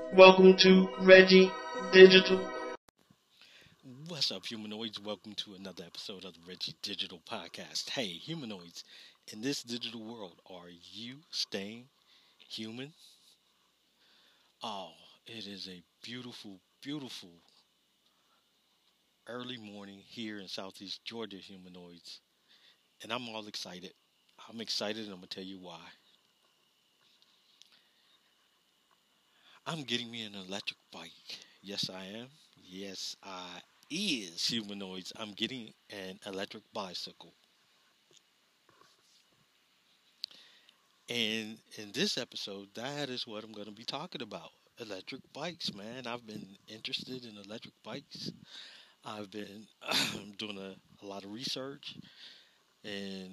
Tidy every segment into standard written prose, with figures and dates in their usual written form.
Welcome to Reggie Digital. What's up, humanoids? Welcome to another episode of the Reggie Digital Podcast. Hey, humanoids, in this digital world, are you staying human? Oh, it is a beautiful, beautiful early morning here in Southeast Georgia, humanoids, and I'm all excited. I'm excited, and I'm going to tell you why. I'm getting me an electric bike. Yes, I am. Yes, I is, humanoids. I'm getting an electric bicycle. And in this episode, that is what I'm going to be talking about. Electric bikes, man. I've been interested in electric bikes. I've been doing a lot of research, and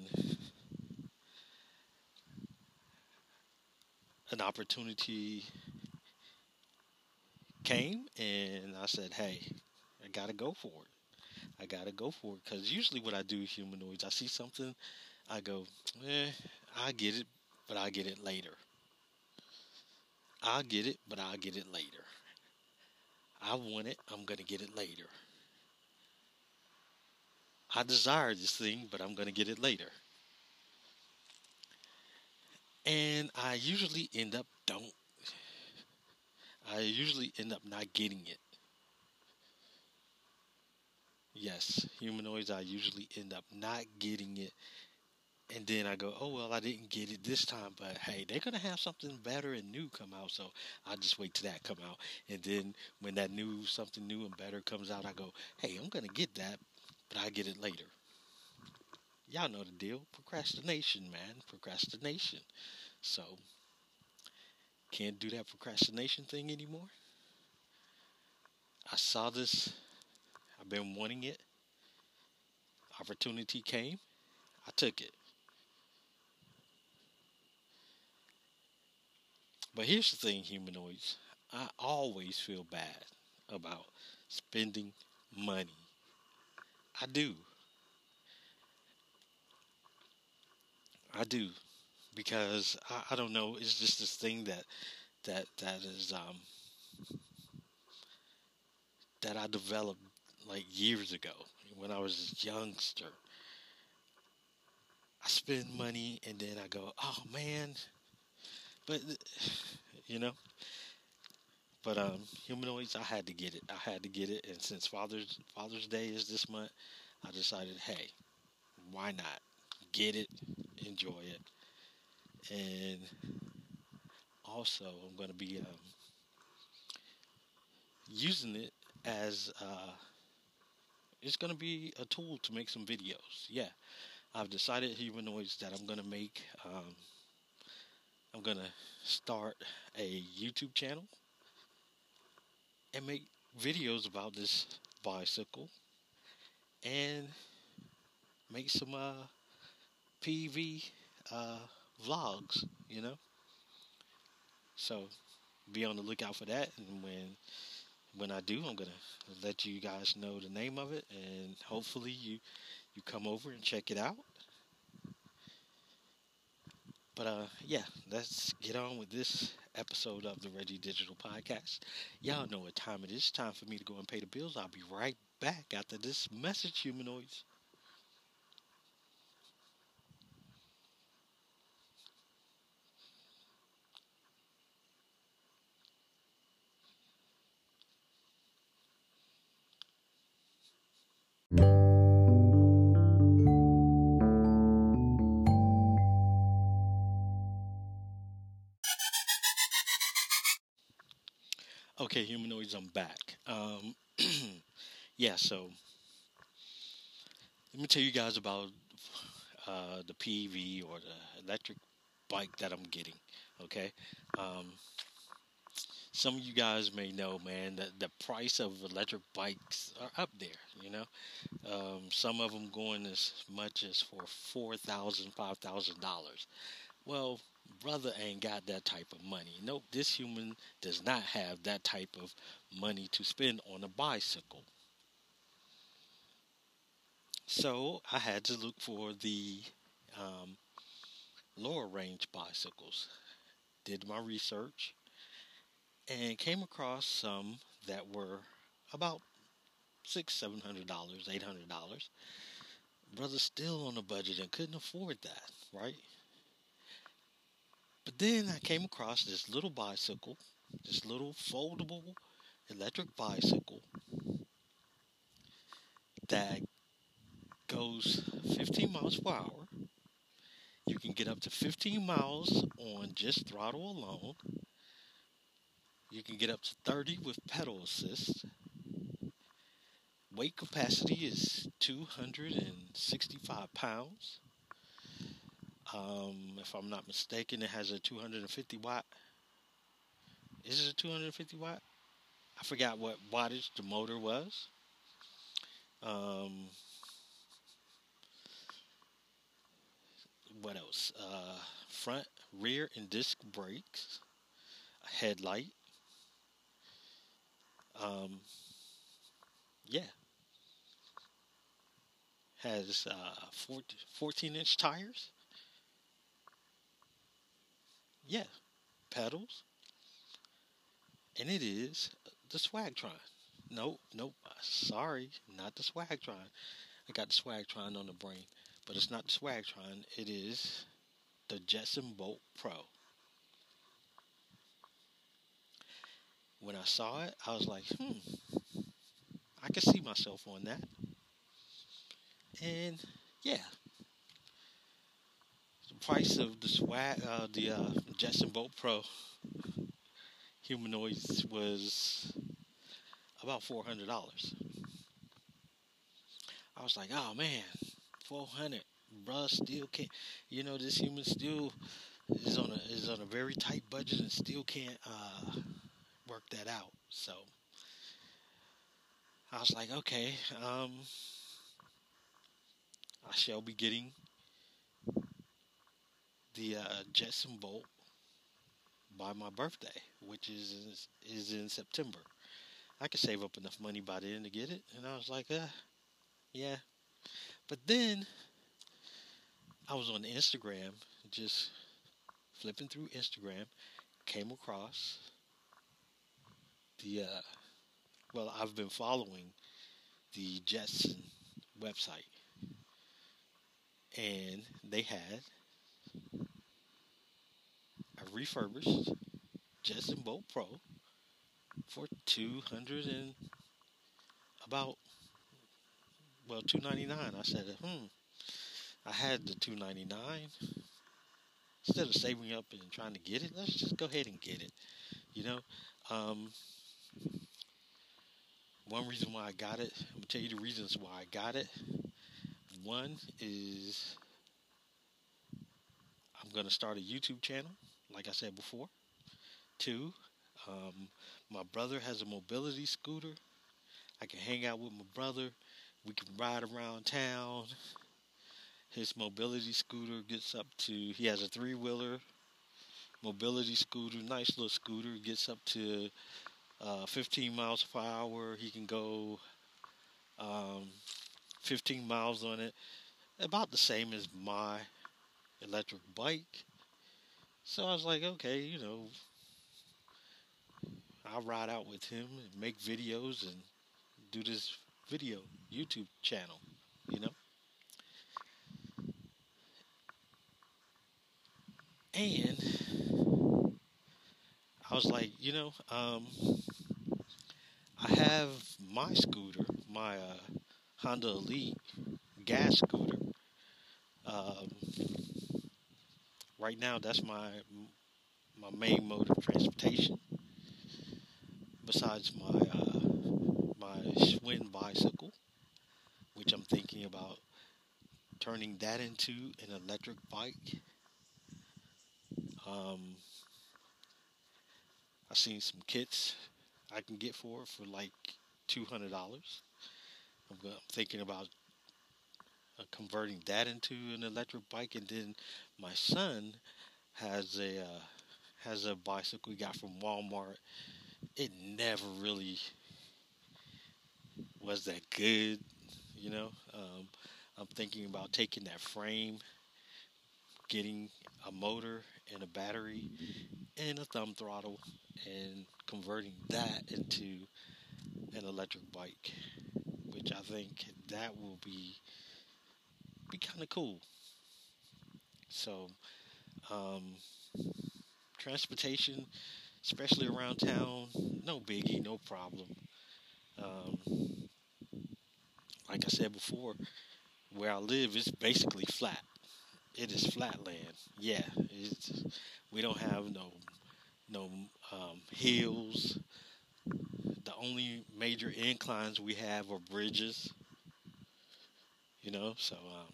an opportunity came, and I said, hey, I got to go for it. I got to go for it. Because usually what I do, humanoids, I see something, I go, I get it, but I'll get it later. I'll get it, but I'll get it later. I want it, I'm going to get it later. I desire this thing, but I'm going to get it later. And I usually end up not getting it. Yes, humanoids, I usually end up not getting it. And then I go, oh, well, I didn't get it this time, but hey, they're going to have something better and new come out. So I'll just wait till that come out. And then when something new and better comes out, I go, hey, I'm going to get that, but I'll get it later. Y'all know the deal. Procrastination, man. Procrastination. So, can't do that procrastination thing anymore. I saw this. I've been wanting it. Opportunity came. I took it. But here's the thing, humanoids. I always feel bad about spending money. I do. I do. Because I don't know. It's just this thing that is that I developed like years ago when I was a youngster. I spend money and then I go, oh man, but you know. But humanoids, I had to get it. I had to get it, and since Father's Day is this month, I decided, hey, why not get it, enjoy it, and also I'm going to be using it as it's going to be a tool to make some videos. Yeah, I've decided, humanoids, that I'm going to make. I'm going to start a YouTube channel and make videos about this bicycle and make some PV uh, vlogs, you know. So be on the lookout for that, and when I do, I'm gonna let you guys know the name of it, and hopefully you come over and check it out. But yeah, let's get on with this episode of the Reggie Digital Podcast. Y'all know what time it is. Time for me to go and pay the bills. I'll be right back after this message, humanoids. Okay, humanoids, I'm back. Yeah, so let me tell you guys about the PV or the electric bike that I'm getting. Okay, um, some of you guys may know, man, that the price of electric bikes are up there. You know, some of them going as much as for $4,000, $5,000. Well, brother ain't got that type of money. Nope, this human does not have that type of money to spend on a bicycle. So I had to look for the um, lower range bicycles. Did my research, and came across some that were about $600, $700, $800. Brother's still on a budget and couldn't afford that, right? But then I came across this little bicycle, this little foldable electric bicycle that goes 15 miles per hour. You can get up to 15 miles on just throttle alone. You can get up to 30 with pedal assist. Weight capacity is 265 pounds. If I'm not mistaken, it has a 250 watt. Is it a 250 watt? I forgot what wattage the motor was. Um, what else? Front, rear, and disc brakes. A headlight. Um, yeah. Has 14-inch tires. Yeah. Pedals. And it is the Swagtron. Nope, nope. Sorry, not the Swagtron. I got the Swagtron on the brain, but it's not the Swagtron. It is the Jetson Bolt Pro. When I saw it, I was like, I can see myself on that. And yeah, the price of the Jetson Bolt Pro humanoids was about $400. I was like, oh man, 400, bruh, still can't. This human still is on a very tight budget and still can't work that out. So I was like, okay, I shall be getting the Jetson Bolt by my birthday, which is in September. I could save up enough money by then to get it, and I was like, yeah. But then I was on Instagram, just flipping through Instagram, came across I've been following the Jetson website, and they had a refurbished Jetson Bolt Pro for 200 and about $299. I said, I had the $299. Instead of saving up and trying to get it, let's just go ahead and get it. One reason why I got it, I'm gonna tell you the reasons why I got it. One is I'm gonna start a YouTube channel, like I said before. Two, my brother has a mobility scooter. I can hang out with my brother. We can ride around town. His mobility scooter he has a 3-wheeler mobility scooter, nice little scooter, gets up to 15 miles per hour. He can go 15 miles on it, about the same as my electric bike. So I was like, okay, I'll ride out with him and make videos and do this video YouTube channel, And I was like, I have my scooter, my Honda Elite gas scooter. Right now, that's my main mode of transportation. Besides my Schwinn bicycle, which I'm thinking about turning that into an electric bike. I've seen some kits I can get for like $200. I'm thinking about converting that into an electric bike, and then my son has a bicycle he got from Walmart. It never really was that good, I'm thinking about taking that frame, getting a motor, and a battery and a thumb throttle, and converting that into an electric bike, which I think that will be kind of cool. So, um, transportation, especially around town, no biggie, no problem. Um, like I said before, where I live is basically flat. It is flat land. Yeah, we don't have no hills. The only major inclines we have are bridges. So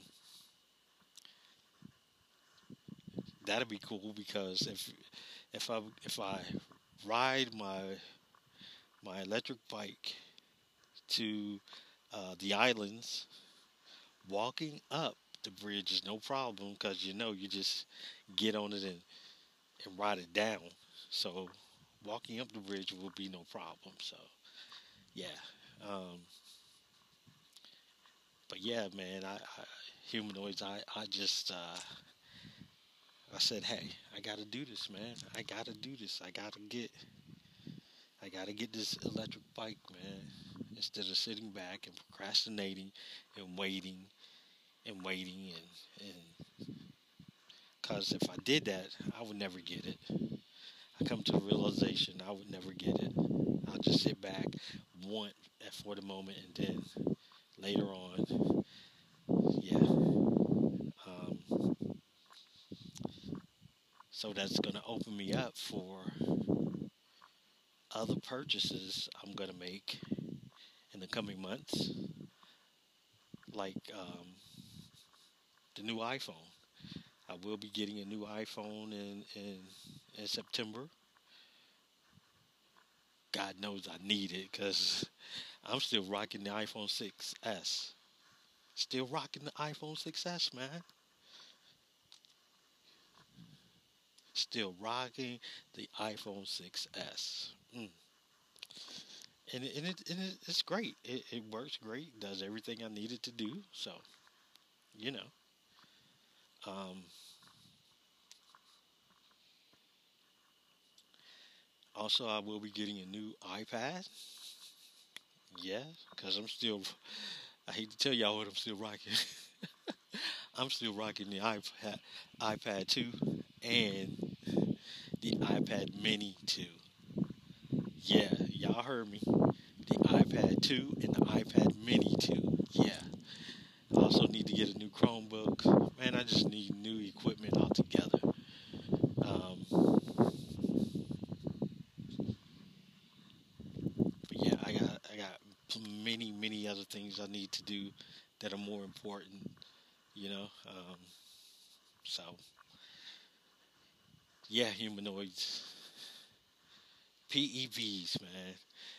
that'd be cool because if I ride my electric bike to the islands, walking up the bridge is no problem because you just get on it and ride it down. So walking up the bridge will be no problem. So yeah, um, but yeah, man, humanoids. I just I said, hey, I got to do this, man. I got to do this. I got to get this electric bike, man. Instead of sitting back and procrastinating and waiting, and because if I did that, I would never get it. I come to the realization I would never get it. I'll just sit back, want for the moment, and then later on, yeah. Um, so that's going to open me up for other purchases I'm going to make in the coming months, like the new iPhone. I will be getting a new iPhone in September. God knows I need it because I'm still rocking the iPhone 6s. Still rocking the iPhone 6s, man. Still rocking the iPhone 6s. It's great. It works great. Does everything I need it to do. So, you know. Um, Also, I will be getting a new iPad. Yeah, because I hate to tell y'all what I'm still rocking. I'm still rocking the iPad 2 and the iPad Mini 2. Yeah, y'all heard me. The iPad 2 and the iPad Mini 2. Yeah. I also need to get a new Chromebook. Man, I just need new equipment altogether. Um, but yeah, I got many other things I need to do that are more important. You know. So yeah, humanoids, PEVs, man.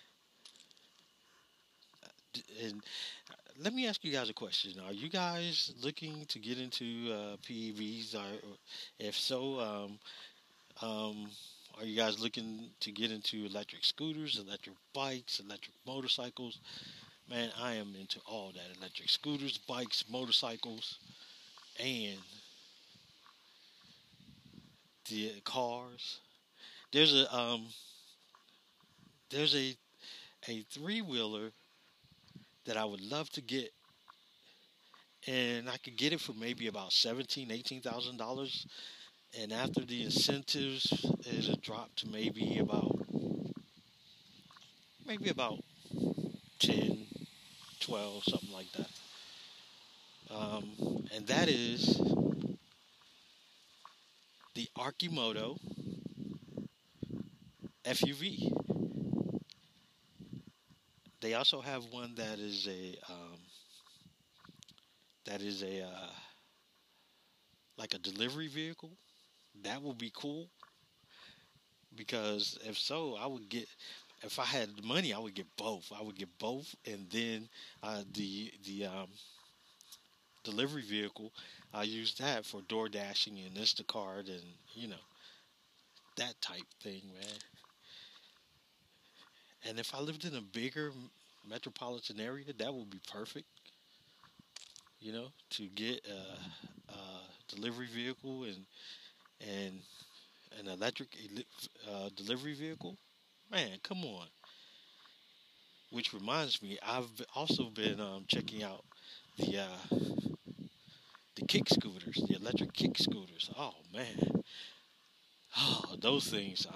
And let me ask you guys a question: are you guys looking to get into PEVs? Or if so, um, are you guys looking to get into electric scooters, electric bikes, electric motorcycles? Man, I am into all that: electric scooters, bikes, motorcycles, and the cars. There's a three wheeler that I would love to get, and I could get it for maybe about $17,000, $18,000. And after the incentives, it'll drop to maybe about 10, 12, something like that. And that is the Archimoto FUV. They also have one that is a like a delivery vehicle. That would be cool because if so, if I had the money, I would get both. I would get both, and then the delivery vehicle, I use that for door dashing and Instacart and that type thing, man. And if I lived in a bigger metropolitan area, that would be perfect. To get a delivery vehicle and and an electric delivery vehicle. Man, come on. Which reminds me, I've also been checking out the kick scooters, the electric kick scooters. Oh man, oh those things.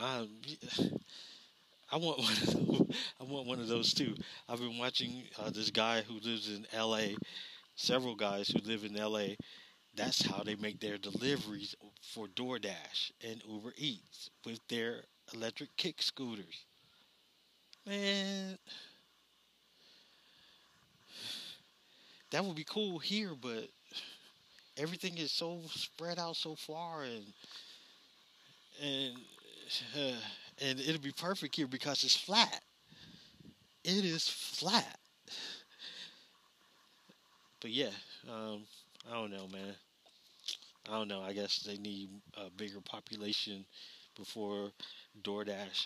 I want one of those. I want one of those too. I've been watching this guy who lives in L.A. Several guys who live in L.A. That's how they make their deliveries for DoorDash and Uber Eats with their electric kick scooters. Man, that would be cool here, but everything is so spread out so far, and uh, and it'll be perfect here because it's flat. It is flat. But yeah, I don't know, man. I don't know. I guess they need a bigger population before DoorDash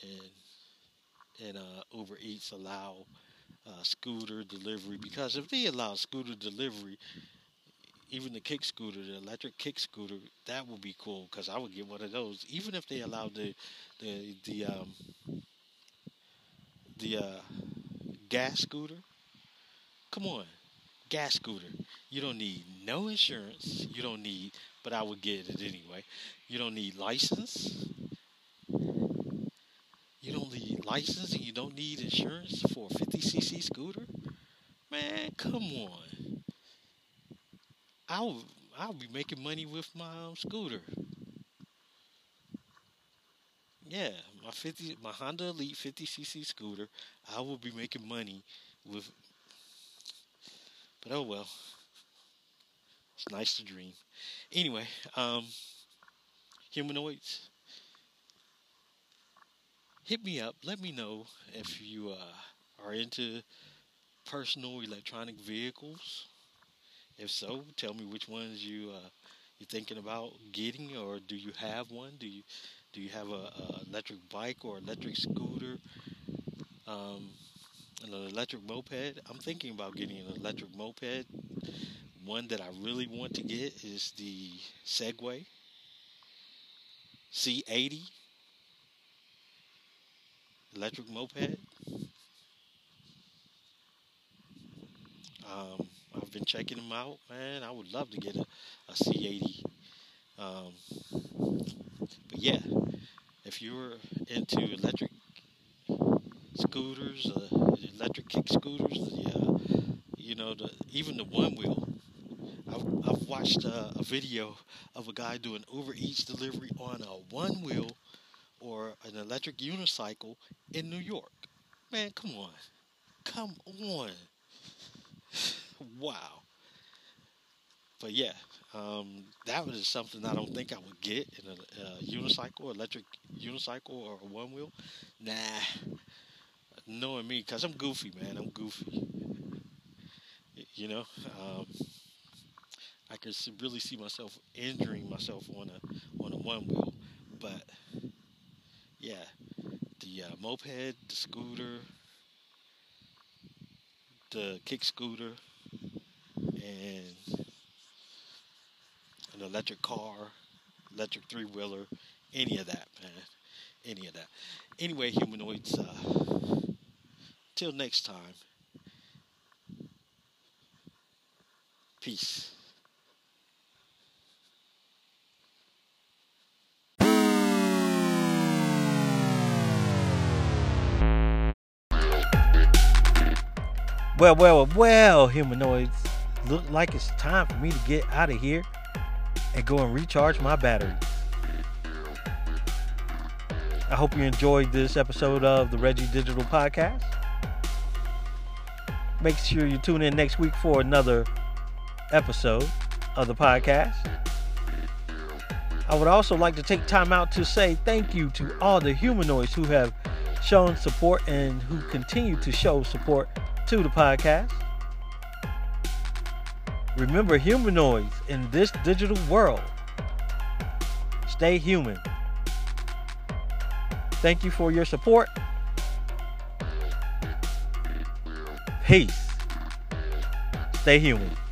and Uber Eats allow scooter delivery. Because if they allow scooter delivery, even the kick scooter, the electric kick scooter, that would be cool. Because I would get one of those. Even if they allowed the gas scooter. Come on, gas scooter. You don't need no insurance. You don't need, but I would get it anyway. You don't need license. You don't need license and you don't need insurance for a 50cc scooter. Man, come on. I'll be making money with my scooter. Yeah, my Honda Elite 50cc scooter. I will be making money with. But oh well. It's nice to dream. Anyway, humanoids, hit me up. Let me know if you are into personal electronic vehicles. If so, tell me which ones you're thinking about getting, or do you have one? Do you have a electric bike or electric scooter? An electric moped. I'm thinking about getting an electric moped. One that I really want to get is the Segway C80 electric moped. I've been checking them out, man. I would love to get a C80. But yeah, if you're into electric scooters, electric kick scooters, even the one wheel. I've watched a video of a guy doing Uber Eats delivery on a one wheel or an electric unicycle in New York. Man, come on. Wow. But yeah, that was something I don't think I would get in a unicycle, electric unicycle or a one wheel. Nah, knowing me, cause I'm goofy, man. I'm goofy. You know, I could really see myself injuring myself on a one wheel. But yeah, the moped, the scooter, the kick scooter, and an electric car, electric three-wheeler, any of that, man. Any of that. Anyway, humanoids, till next time, peace. Well, humanoids. Look like it's time for me to get out of here and go and recharge my batteries. I hope you enjoyed this episode of the Reggie Digital Podcast. Make sure you tune in next week for another episode of the podcast. I would also like to take time out to say thank you to all the humanoids who have shown support and who continue to show support to the podcast. Remember, humanoids in this digital world, stay human. Thank you for your support. Peace. Stay human.